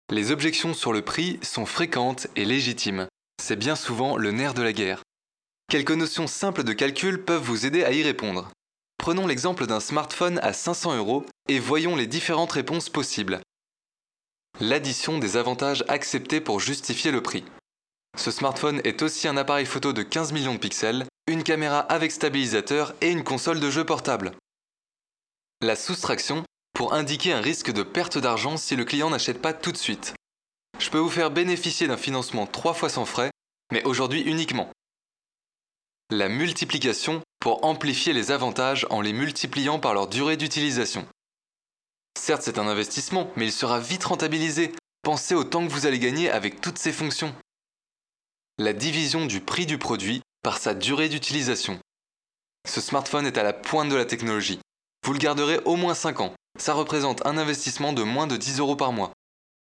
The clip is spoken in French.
Les objections sur le prix sont fréquentes et légitimes. C'est bien souvent le nerf de la guerre. Quelques notions simples de calcul peuvent vous aider à y répondre. Prenons l'exemple d'un smartphone à 500 € et voyons les différentes réponses possibles. L'addition des avantages acceptés pour justifier le prix. Ce smartphone est aussi un appareil photo de 15 millions de pixels, une caméra avec stabilisateur et une console de jeu portable. La soustraction, pour indiquer un risque de perte d'argent si le client n'achète pas tout de suite. Je peux vous faire bénéficier d'un financement 3 fois sans frais, mais aujourd'hui uniquement. La multiplication, pour amplifier les avantages en les multipliant par leur durée d'utilisation. Certes, c'est un investissement, mais il sera vite rentabilisé. Pensez au temps que vous allez gagner avec toutes ces fonctions. La division du prix du produit par sa durée d'utilisation. Ce smartphone est à la pointe de la technologie. Vous le garderez au moins 5 ans. Ça représente un investissement de moins de 10 € par mois.